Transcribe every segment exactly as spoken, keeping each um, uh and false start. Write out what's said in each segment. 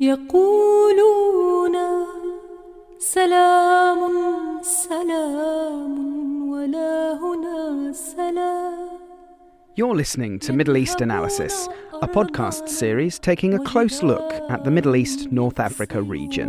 يقولون سلام سلام ولا هنا سلام. You're listening to Middle East Analysis, a podcast series taking a close look at the Middle East North Africa region.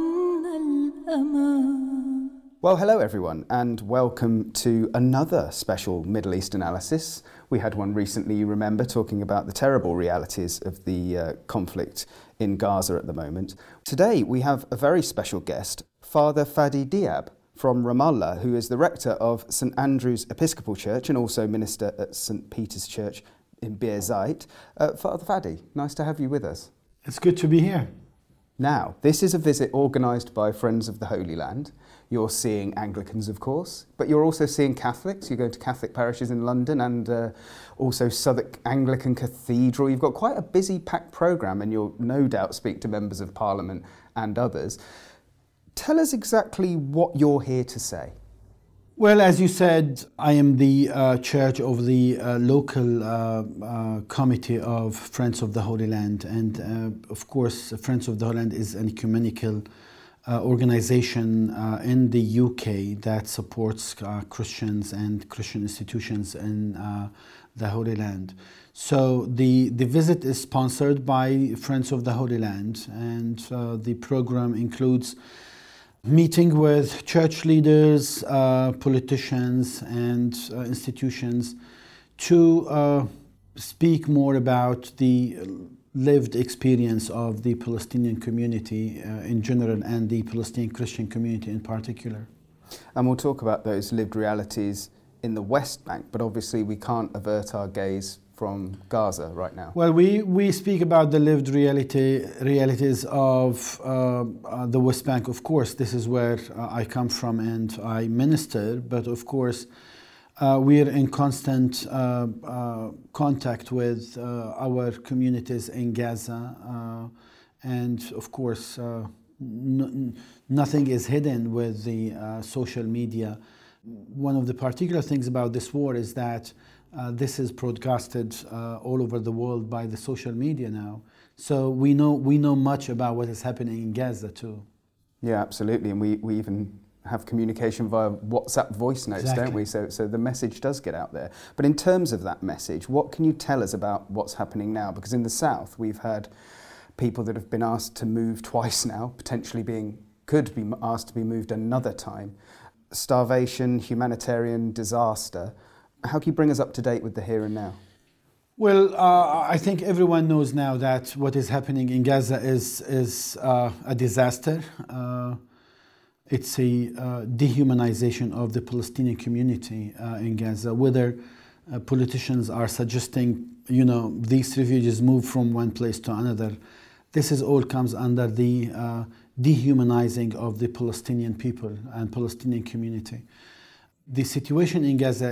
Well, hello everyone, and welcome to another special Middle East Analysis. We had one recently, you remember, talking about the terrible realities of the uh, conflict in Gaza at the moment. Today we have a very special guest, Father Fadi Diab from Ramallah, who is the rector of St Andrew's Episcopal Church and also minister at St Peter's Church in Bir Zayt. Uh, Father Fadi, nice to have you with us. It's good to be here. Now, this is a visit organised by Friends of the Holy Land. You're seeing Anglicans, of course, but you're also seeing Catholics. You're going to Catholic parishes in London and uh, also Southwark Anglican Cathedral. You've got quite a busy, packed programme, and you'll no doubt speak to members of Parliament and others. Tell us exactly what you're here to say. Well, as you said, I am the uh, church of the uh, local uh, uh, committee of Friends of the Holy Land. And uh, of course, Friends of the Holy Land is an ecumenical uh, organization uh, in the U K that supports uh, Christians and Christian institutions in uh, the Holy Land. So the, the visit is sponsored by Friends of the Holy Land, and uh, the program includes meeting with church leaders, uh, politicians, and uh, institutions to uh, speak more about the lived experience of the Palestinian community uh, in general and the Palestinian Christian community in particular. And we'll talk about those lived realities in the West Bank, but obviously we can't avert our gaze from Gaza right now. Well, we, we speak about the lived reality realities of uh, uh, the West Bank. Of course, this is where uh, I come from and I minister, but of course uh, we're in constant uh, uh, contact with uh, our communities in Gaza, uh, and of course uh, n- nothing is hidden with the uh, social media. One of the particular things about this war is that Uh, this is broadcasted uh, all over the world by the social media now. So we know we know much about what is happening in Gaza too. Yeah, absolutely. And we, we even have communication via WhatsApp voice notes, Exactly. don't we? So, so the message does get out there. But in terms of that message, what can you tell us about what's happening now? Because in the south, we've had people that have been asked to move twice now, potentially being could be asked to be moved another time. Starvation, humanitarian disaster. How can you bring us up to date with the here and now? Well, uh, I think everyone knows now that what is happening in Gaza is is uh, a disaster. Uh, it's a uh, dehumanization of the Palestinian community uh, in Gaza. Whether uh, politicians are suggesting, you know, these refugees move from one place to another, this is all comes under the uh, dehumanizing of the Palestinian people and Palestinian community. The situation in Gaza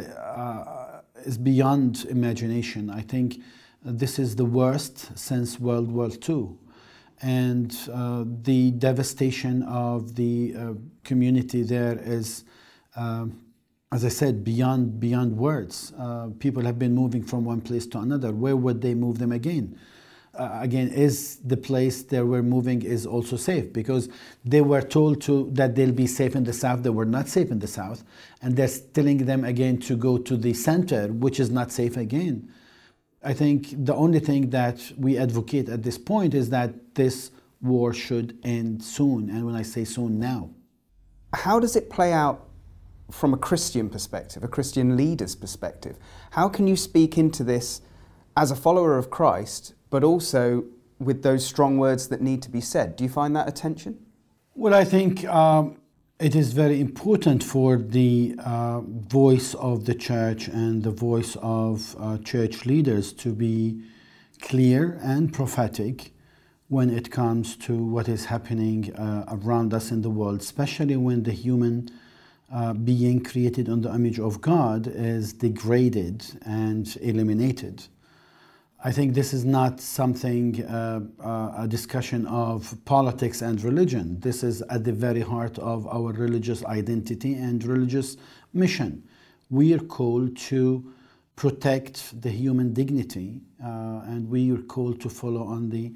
uh, is beyond imagination. I think this is the worst since World War Two. And uh, the devastation of the uh, community there is, uh, as I said, beyond, beyond words. Uh, people have been moving from one place to another. Where would they move them again? Uh, again, is the place they were moving is also safe? Because they were told to that they'll be safe in the south. They were not safe in the south, and they're telling them again to go to the center, which is not safe again. I think the only thing that we advocate at this point is that this war should end soon, and when I say soon, now. How does it play out from a Christian perspective, a Christian leader's perspective? How can you speak into this as a follower of Christ, but also with those strong words that need to be said? Do you find that a tension? Well, I think um, it is very important for the uh, voice of the church and the voice of uh, church leaders to be clear and prophetic when it comes to what is happening uh, around us in the world, especially when the human uh, being created in the image of God is degraded and eliminated. I think this is not something, uh, uh, a discussion of politics and religion. This is at the very heart of our religious identity and religious mission. We are called to protect the human dignity, uh, and we are called to follow on the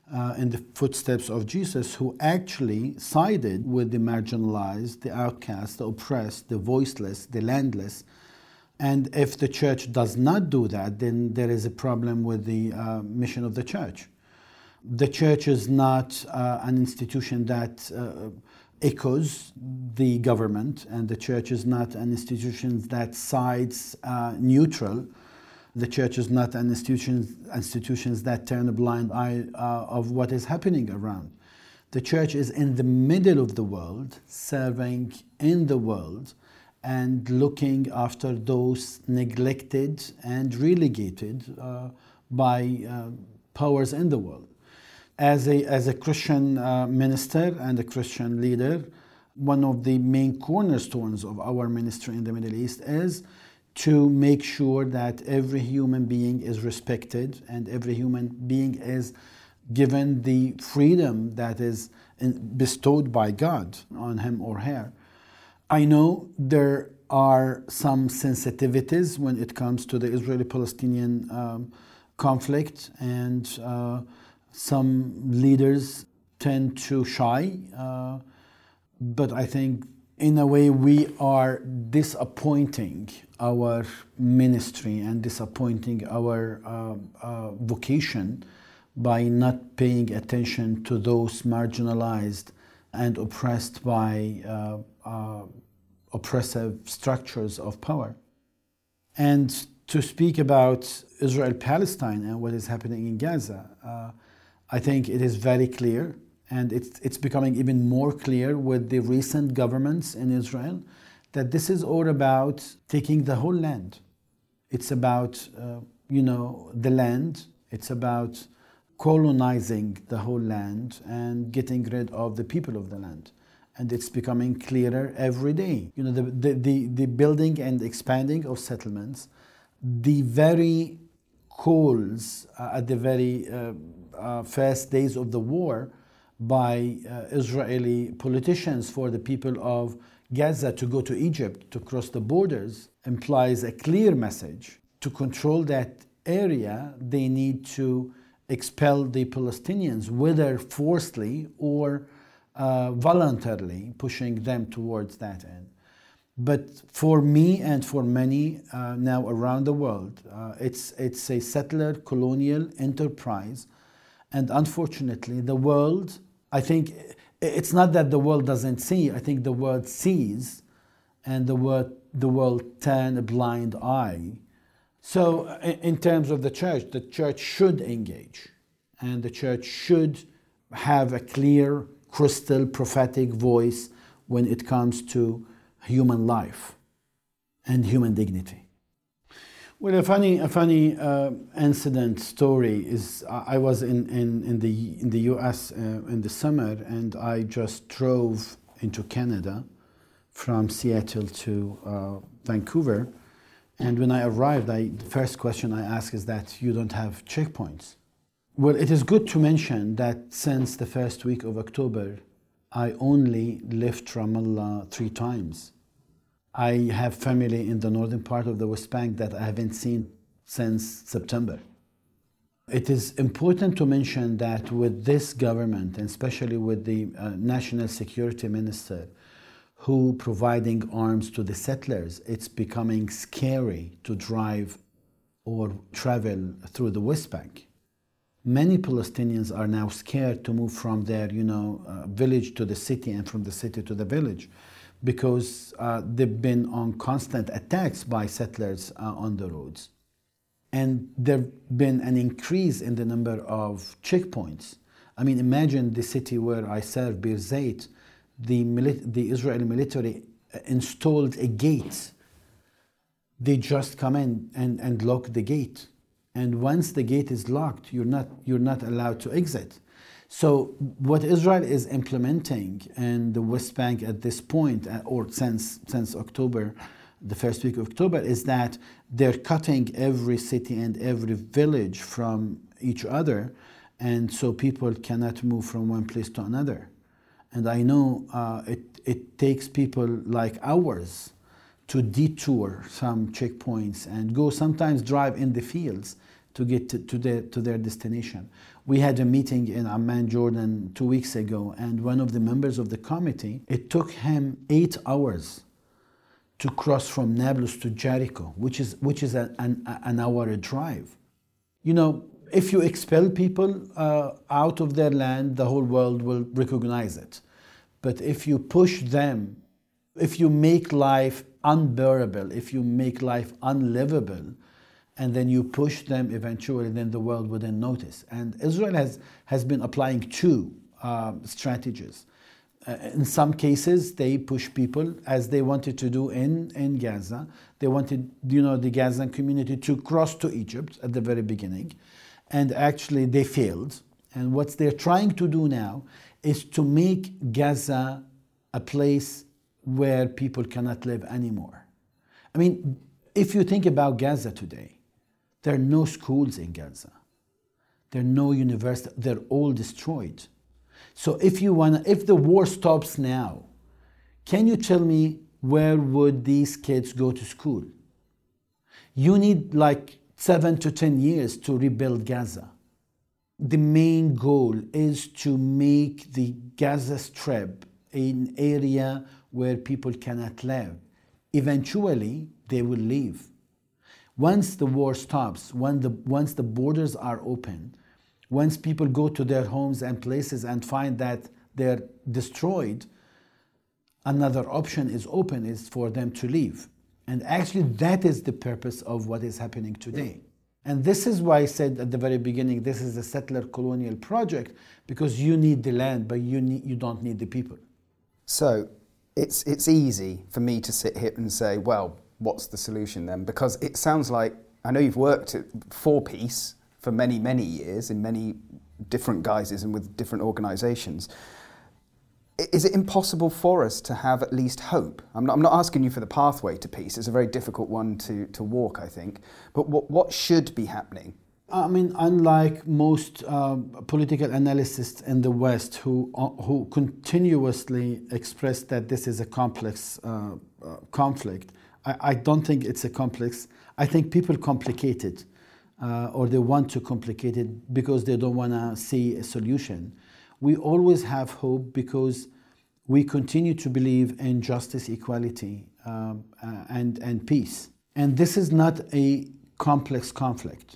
uh, in the footsteps of Jesus, who actually sided with the marginalized, the outcast, the oppressed, the voiceless, the landless. And if the church does not do that, then there is a problem with the uh, mission of the church. The church is not uh, an institution that uh, echoes the government, and the church is not an institution that sides uh, neutral. The church is not an institution institutions that turn a blind eye uh, of what is happening around. The church is in the middle of the world, serving in the world, and looking after those neglected and relegated uh, by uh, powers in the world. As a, as a Christian uh, minister and a Christian leader, one of the main cornerstones of our ministry in the Middle East is to make sure that every human being is respected and every human being is given the freedom that is in, bestowed by God on him or her. I know there are some sensitivities when it comes to the Israeli-Palestinian um, conflict, and uh, some leaders tend to shy, uh, but I think in a way we are disappointing our ministry and disappointing our uh, uh, vocation by not paying attention to those marginalized and oppressed by uh, uh, oppressive structures of power. And to speak about Israel-Palestine and what is happening in Gaza, uh, I think it is very clear, and it's, it's becoming even more clear with the recent governments in Israel, that this is all about taking the whole land. It's about, uh, you know, the land. It's about colonizing the whole land and getting rid of the people of the land. And it's becoming clearer every day. You know, the, the, the, the building and expanding of settlements, the very calls uh, at the very uh, uh, first days of the war by uh, Israeli politicians for the people of Gaza to go to Egypt, to cross the borders, implies a clear message. To control that area, they need to expel the Palestinians, whether forcibly or uh, voluntarily, pushing them towards that end. But for me and for many uh, now around the world, uh, it's, it's a settler colonial enterprise. And unfortunately, the world, I think, it's not that the world doesn't see, I think the world sees, and the world, the world turn a blind eye. So in terms of the church, the church should engage, and the church should have a clear, crystal, prophetic voice when it comes to human life and human dignity. Well, a funny, a funny uh, incident story is I was in, in, in, the, in the U S uh, in the summer, and I just drove into Canada from Seattle to uh, Vancouver. And when I arrived, I, the first question I asked is that you don't have checkpoints. Well, it is good to mention that since the first week of October, I only left Ramallah three times. I have family in the northern part of the West Bank that I haven't seen since September. It is important to mention that with this government, and especially with the uh, National Security Minister, who providing arms to the settlers, it's becoming scary to drive or travel through the West Bank. Many Palestinians are now scared to move from their, you know, uh, village to the city and from the city to the village, because uh, they've been on constant attacks by settlers uh, on the roads. And there's been an increase in the number of checkpoints. I mean, imagine the city where I serve, Bir Zayt, the, mili- the Israeli military installed a gate. They just come in and, and lock the gate. And once the gate is locked, you're not, you're not allowed to exit. So what Israel is implementing in the West Bank at this point, or since, since October, the first week of October, is that they're cutting every city and every village from each other, and so people cannot move from one place to another. And I know uh, it, it takes people like hours to detour some checkpoints and go sometimes drive in the fields to get to, to, their, to their destination. We had a meeting in Amman, Jordan, two weeks ago, and one of the members of the committee, it took him eight hours to cross from Nablus to Jericho, which is which is a, an, an hour drive. You know, if you expel people uh, out of their land, the whole world will recognize it. But if you push them, if you make life unbearable, if you make life unlivable, and then you push them eventually, then the world wouldn't notice. And Israel has, has been applying two uh, strategies. Uh, in some cases, they push people, as they wanted to do in, in Gaza. They wanted, you know, the Gazan community to cross to Egypt at the very beginning. And actually, they failed. And what they're trying to do now is to make Gaza a place where people cannot live anymore. I mean, if you think about Gaza today, there are no schools in Gaza. There are no universities. They're all destroyed. So if you wanna, if the war stops now, can you tell me where would these kids go to school? You need like seven to ten years to rebuild Gaza. The main goal is to make the Gaza Strip an area where people cannot live. Eventually, they will leave. Once the war stops, when the, once the borders are open, once people go to their homes and places and find that they're destroyed, another option is open, is for them to leave. And actually, that is the purpose of what is happening today. And this is why I said at the very beginning, this is a settler colonial project, because you need the land, but you, need, you don't need the people. So it's, it's easy for me to sit here and say, well, what's the solution then? Because it sounds like, I know you've worked for peace for many, many years in many different guises and with different organisations. Is it impossible for us to have at least hope? I'm not, I'm not asking you for the pathway to peace. It's a very difficult one to, to walk, I think. But what, what should be happening? I mean, unlike most uh, political analysts in the West who, uh, who continuously express that this is a complex uh, uh, conflict, I, I don't think it's a complex. I think people complicate it, uh, or they want to complicate it because they don't want to see a solution. We always have hope because we continue to believe in justice, equality, um, uh, and, and peace. And this is not a complex conflict.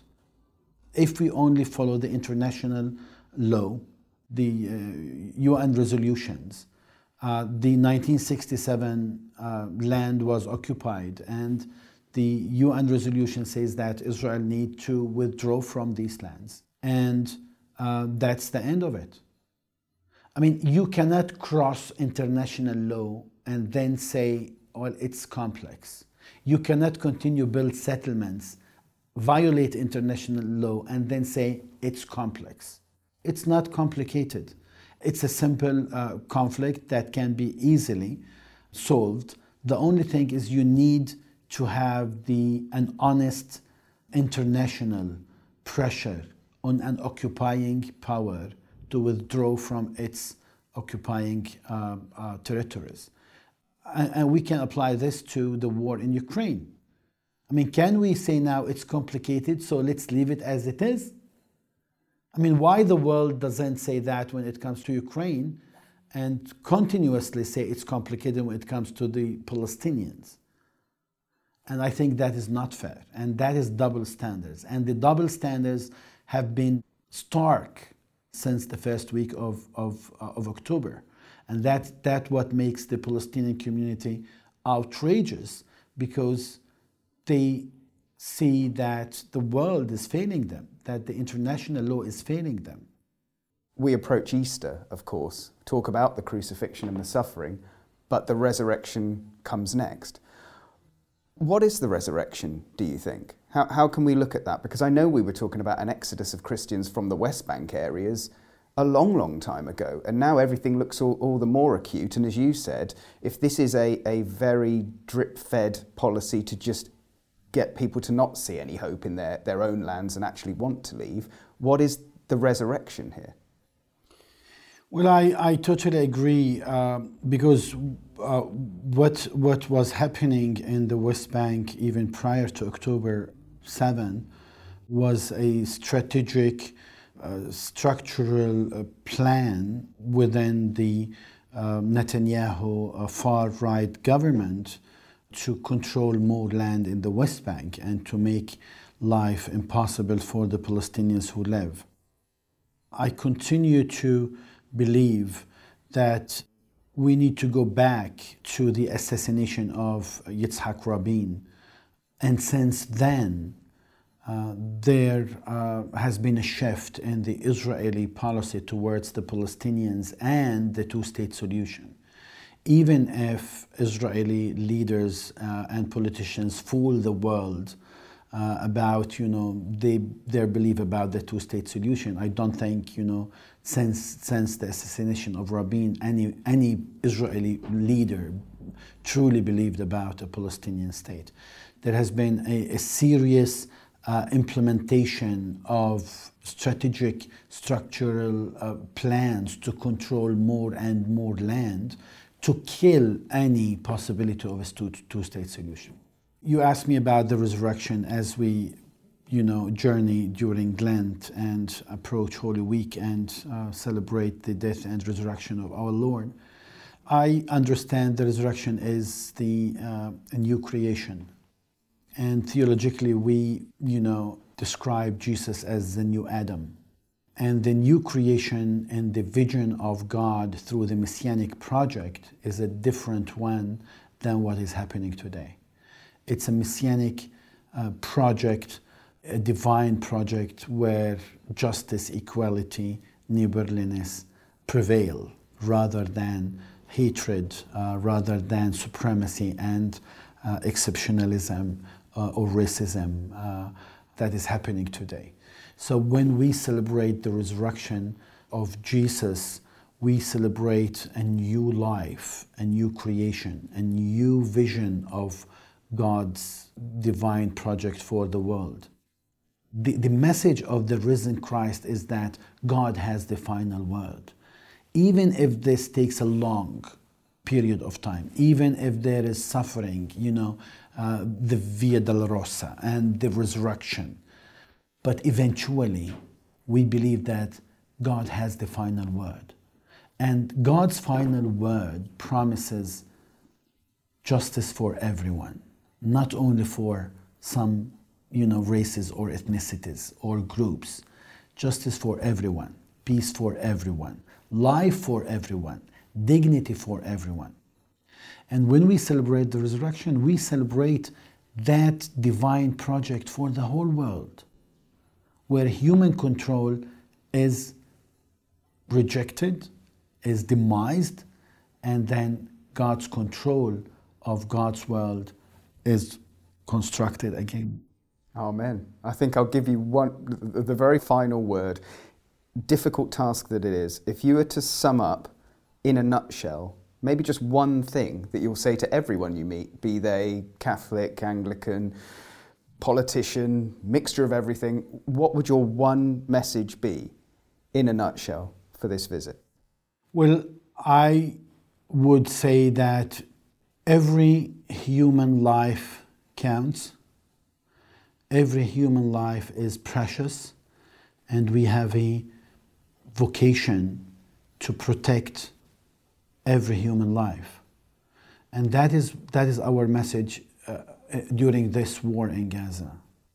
If we only follow the international law, the uh, U N resolutions, uh, the nineteen sixty-seven uh, land was occupied, and the U N resolution says that Israel needs to withdraw from these lands. And uh, that's the end of it. I mean, you cannot cross international law and then say, well, it's complex. You cannot continue build settlements, violate international law, and then say it's complex. It's not complicated. It's a simple uh, conflict that can be easily solved. The only thing is you need to have the an honest international pressure on an occupying power to withdraw from its occupying uh, uh, territories. And, and we can apply this to the war in Ukraine. I mean, can we say now it's complicated, so let's leave it as it is? I mean, why the world doesn't say that when it comes to Ukraine and continuously say it's complicated when it comes to the Palestinians? And I think that is not fair, and that is double standards. And the double standards have been stark since the first week of, of, uh, of October. And that, that what makes the Palestinian community outrageous, because they see that the world is failing them, that the international law is failing them. We approach Easter, of course, talk about the crucifixion and the suffering, but the resurrection comes next. What is the resurrection, do you think? How, how can we look at that? Because I know we were talking about an exodus of Christians from the West Bank areas a long, long time ago, and now everything looks all, all the more acute. And as you said, if this is a, a very drip-fed policy to just get people to not see any hope in their, their own lands and actually want to leave, what is the resurrection here? Well, I, I totally agree, uh, because uh, what what was happening in the West Bank even prior to October seventh was a strategic uh, structural uh, plan within the uh, Netanyahu uh, far-right government to control more land in the West Bank and to make life impossible for the Palestinians who live. I continue to believe that we need to go back to the assassination of Yitzhak Rabin. And since then, uh, there uh, has been a shift in the Israeli policy towards the Palestinians and the two-state solution. Even if Israeli leaders uh, and politicians fool the world uh, about, you know, they, their belief about the two-state solution, I don't think, you know, since since the assassination of Rabin, any any Israeli leader truly believed about a Palestinian state. There has been a, a serious uh, implementation of strategic structural uh, plans to control more and more land to kill any possibility of a two, two-state solution. You asked me about the resurrection as we, you know, journey during Lent and approach Holy Week and uh, celebrate the death and resurrection of our Lord. I understand the resurrection is the uh, a new creation. And theologically, we, you know, describe Jesus as the new Adam. And the new creation and the vision of God through the Messianic project is a different one than what is happening today. It's a Messianic uh, project, a divine project where justice, equality, neighborliness prevail rather than hatred, uh, rather than supremacy and uh, exceptionalism uh, or racism uh, that is happening today. So when we celebrate the resurrection of Jesus, we celebrate a new life, a new creation, a new vision of God's divine project for the world. The, the message of the risen Christ is that God has the final word. Even if this takes a long period of time, even if there is suffering, you know, uh, the Via Dolorosa and the resurrection, but eventually we believe that God has the final word. And God's final word promises justice for everyone, not only for some, you know, races or ethnicities or groups. Justice for everyone, peace for everyone, life for everyone, dignity for everyone. And when we celebrate the resurrection, we celebrate that divine project for the whole world, where human control is rejected, is demised, and then God's control of God's world is constructed again. Amen. I think I'll give you one, the very final word. Difficult task that it is. If you were to sum up in a nutshell, maybe just one thing that you'll say to everyone you meet, be they Catholic, Anglican, politician, mixture of everything, what would your one message be in a nutshell for this visit? Well, I would say that every human life counts. Every human life is precious, and we have a vocation to protect every human life. And that is, that is our message uh, during this war in Gaza.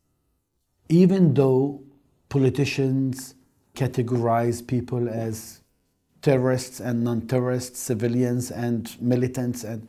Even though politicians categorize people as terrorists and non-terrorists, civilians and militants, and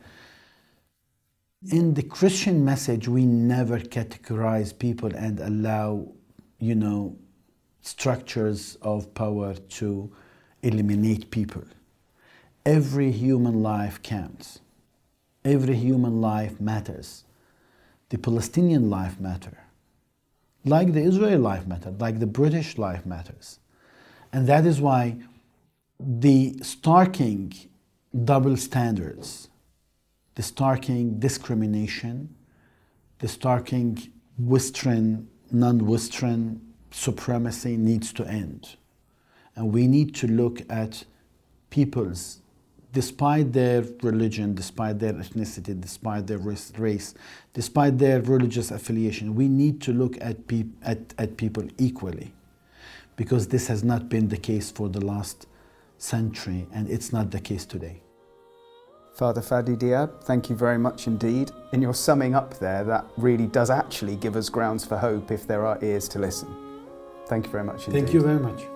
in the Christian message, we never categorize people and allow, you know, structures of power to eliminate people. Every human life counts. Every human life matters. The Palestinian life matters, like the Israeli life matters, like the British life matters. And that is why the starking double standards, the starking discrimination, the starking Western, non-Western supremacy needs to end. And we need to look at peoples, despite their religion, despite their ethnicity, despite their race, despite their religious affiliation, we need to look at, peop- at, at people equally. because this has not been the case for the last century, and it's not the case today. Father Fadi Diab, thank you very much indeed. In your summing up there, that really does actually give us grounds for hope if there are ears to listen. Thank you very much indeed. Thank you very much.